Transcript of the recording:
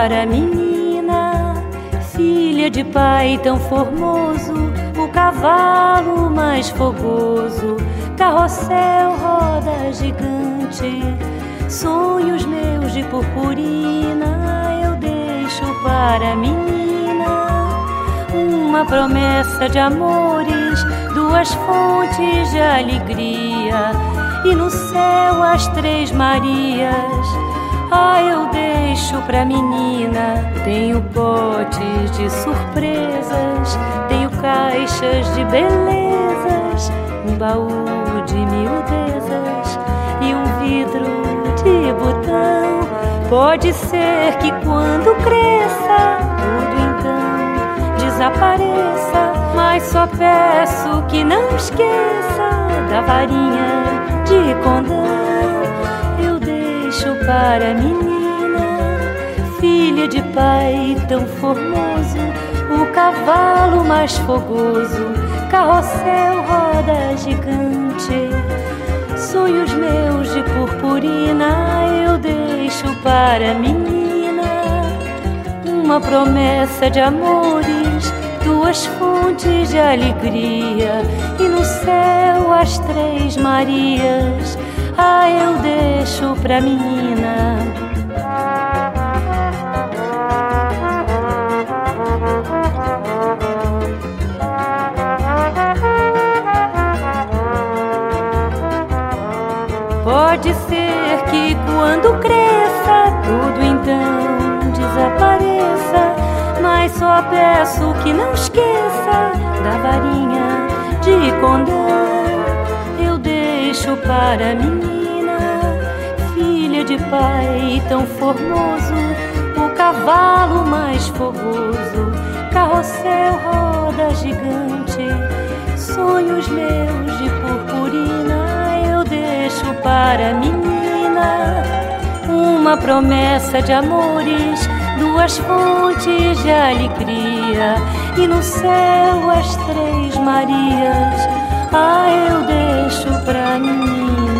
para a menina, filha de pai tão formoso, o cavalo mais fogoso, carrossel, roda gigante. Sonhos meus de purpurina eu deixo para a menina, uma promessa de amores, duas fontes de alegria, e no céu as três Marias. Ah, eu deixo pra menina. Tenho potes de surpresas, tenho caixas de belezas, um baú de miudezas e um vidro de botão. Pode ser que quando cresça tudo então desapareça, mas só peço que não esqueça da varinha de condão. Eu deixo para a menina, filha de pai tão formoso, o cavalo mais fogoso, carrossel, roda gigante. Sonhos meus de purpurina eu deixo para a menina, uma promessa de amores, duas fontes de alegria, e no céu as três Marias. Ah, eu deixo pra menina. Pode ser que quando cresça tudo então desapareça, mas só peço que não esqueça da varinha de condão. Eu deixo para a menina, filha de pai tão formoso, o cavalo mais fogoso, carrossel, roda gigante. Sonhos meus de purpurina eu deixo para a menina, uma promessa de amores, duas fontes de alegria, e no céu as três Marias. Ah, eu deixo pra menina.